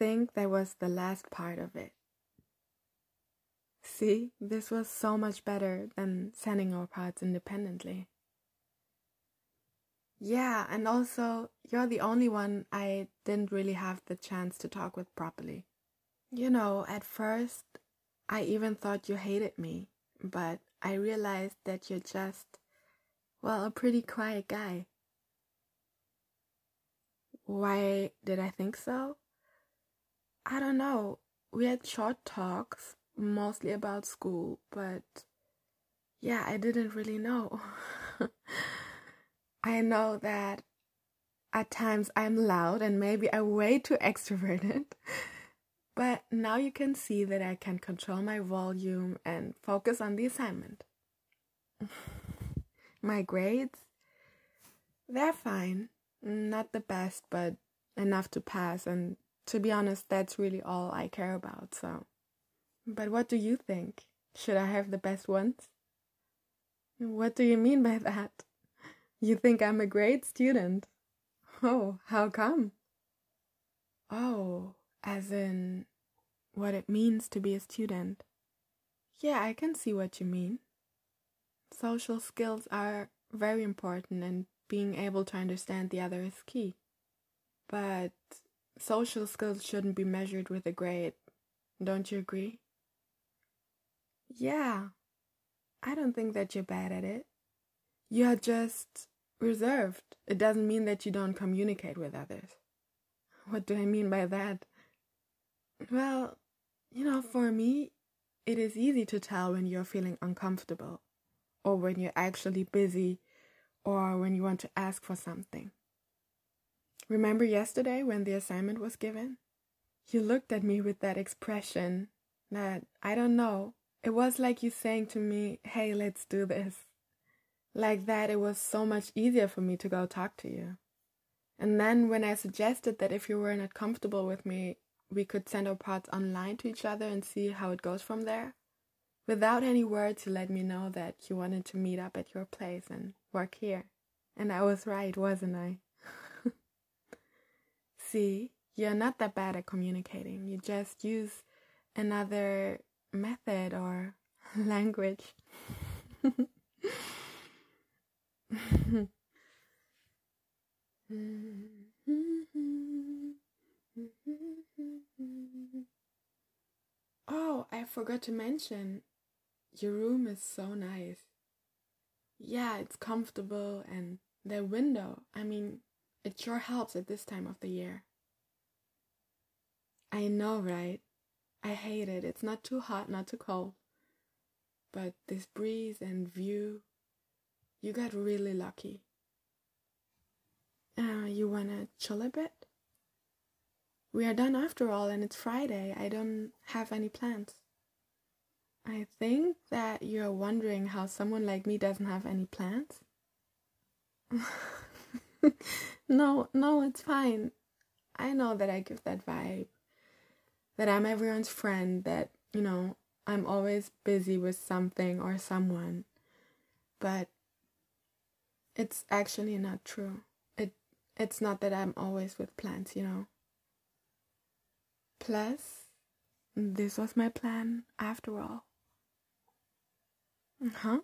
think that was the last part of it. See, this was so much better than sending our parts independently. Yeah, and also, you're the only one I didn't really have the chance to talk with properly. You know, at first, I even thought you hated me, but I realized that you're just, well, a pretty quiet guy. Why did I think so? I don't know. We had short talks, mostly about school, but yeah, I didn't really know. I know that at times I'm loud and maybe I'm way too extroverted, but now you can see that I can control my volume and focus on the assignment. My grades, they're fine. Not the best, but enough to pass, and to be honest, that's really all I care about, so. But what do you think? Should I have the best ones? What do you mean by that? You think I'm a great student? Oh, how come? Oh, as in what it means to be a student. Yeah, I can see what you mean. Social skills are very important and being able to understand the other is key. But social skills shouldn't be measured with a grade. Don't you agree? Yeah, I don't think that you're bad at it. You're just reserved. It doesn't mean that you don't communicate with others. What do I mean by that? Well, for me, it is easy to tell when you're feeling uncomfortable, or when you're actually busy, or when you want to ask for something. Remember yesterday when the assignment was given? You looked at me with that expression that, I don't know, it was like you saying to me, hey, let's do this. Like that, it was so much easier for me to go talk to you. And then when I suggested that if you were not comfortable with me, we could send our parts online to each other and see how it goes from there. Without any words, you let me know that you wanted to meet up at your place and work here. And I was right, wasn't I? See, you're not that bad at communicating. You just use another method or language. Oh, I forgot to mention, your room is so nice. Yeah, it's comfortable, and the window, it sure helps at this time of the year. I know, right? I hate it. It's not too hot, not too cold. But this breeze and view, you got really lucky. You wanna chill a bit? We are done after all, and it's Friday. I don't have any plans. I think that you're wondering how someone like me doesn't have any plans. No, it's fine. I know that I give that vibe. That I'm everyone's friend, that, I'm always busy with something or someone. But it's actually not true. It's not that I'm always with plans, Plus, this was my plan after all. Huh?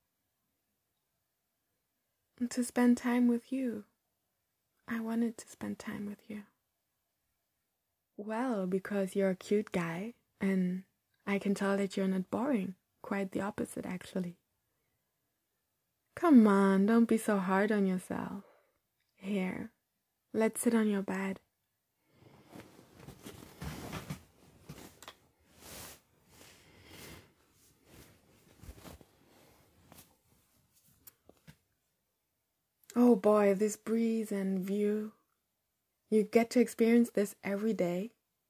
To spend time with you. I wanted to spend time with you. Well, because you're a cute guy, and I can tell that you're not boring. Quite the opposite, actually. Come on, don't be so hard on yourself. Here, let's sit on your bed. Oh boy, this breeze and view. You get to experience this every day.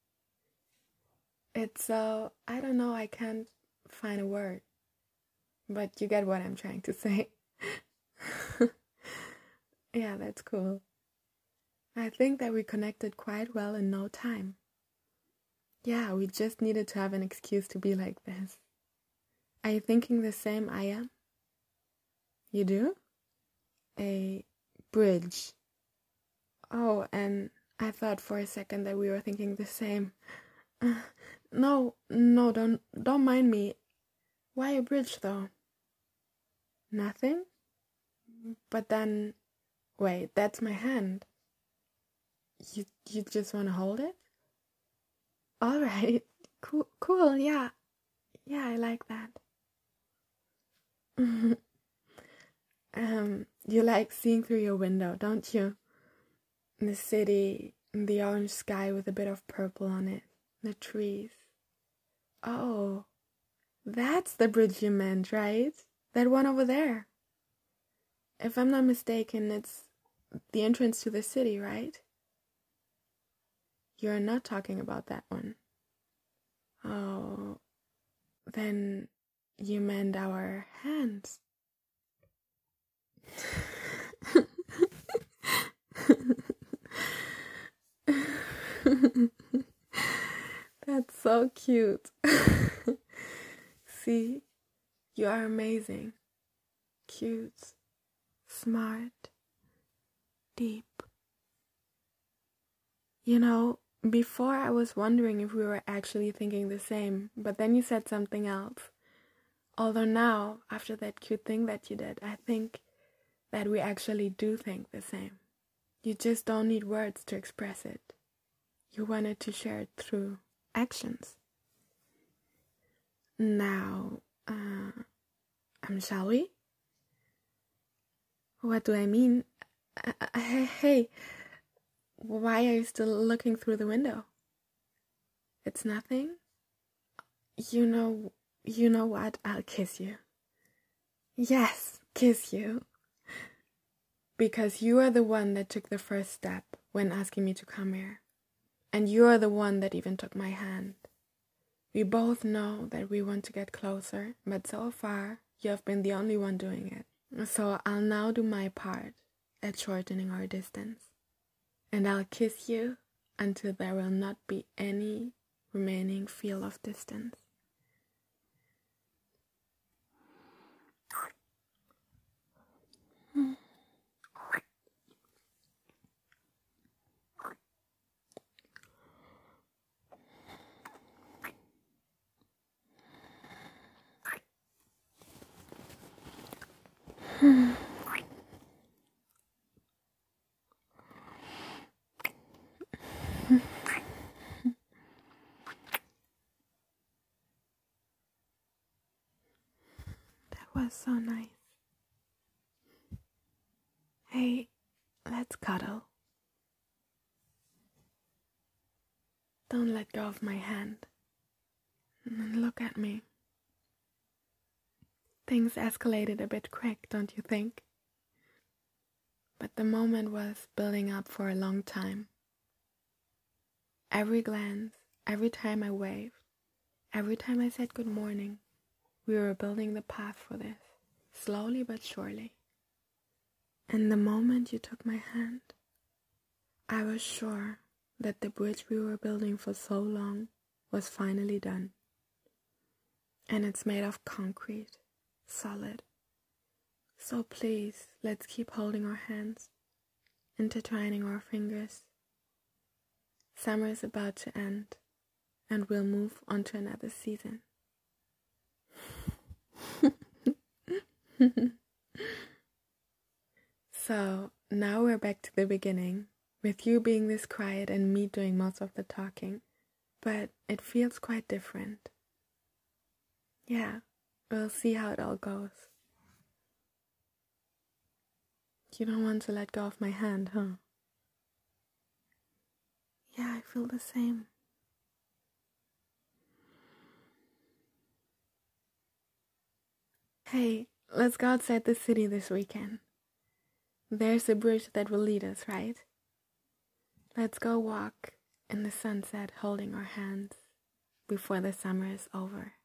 It's so, I don't know, I can't find a word. But you get what I'm trying to say. Yeah, that's cool. I think that we connected quite well in no time. Yeah, we just needed to have an excuse to be like this. Are you thinking the same I am? You do? A bridge. Oh, and I thought for a second that we were thinking the same. No, don't mind me. Why a bridge though? Nothing? But then, wait, that's my hand. You just want to hold it? All right, cool, yeah, I like that. You like seeing through your window, don't you? The city, the orange sky with a bit of purple on it, the trees. Oh, that's the bridge you meant, right? That one over there. If I'm not mistaken, it's the entrance to the city, right? You're not talking about that one. Oh, then you meant our hands. That's so cute. See, you are amazing. Cute, smart, deep. You know, before I was wondering if we were actually thinking the same, but then you said something else. Although now, after that cute thing that you did, I think that we actually do think the same. You just don't need words to express it. You wanted to share it through actions. Now, shall we? What do I mean? Hey, why are you still looking through the window? It's nothing? You know what? I'll kiss you. Yes, kiss you. Because you are the one that took the first step when asking me to come here. And you are the one that even took my hand. We both know that we want to get closer, but so far, you have been the only one doing it. So I'll now do my part at shortening our distance. And I'll kiss you until there will not be any remaining feel of distance. That was so nice. Hey, let's cuddle. Don't let go of my hand. And look at me. Things escalated a bit quick, don't you think? But the moment was building up for a long time. Every glance, every time I waved, every time I said good morning, we were building the path for this, slowly but surely. And the moment you took my hand, I was sure that the bridge we were building for so long was finally done. And it's made of concrete, solid. So please, let's keep holding our hands, intertwining our fingers. Summer is about to end, and we'll move on to another season. So, now we're back to the beginning, with you being this quiet and me doing most of the talking. But it feels quite different. Yeah, we'll see how it all goes. You don't want to let go of my hand, huh? Yeah, I feel the same. Hey, let's go outside the city this weekend. There's a bridge that will lead us, right? Let's go walk in the sunset holding our hands before the summer is over.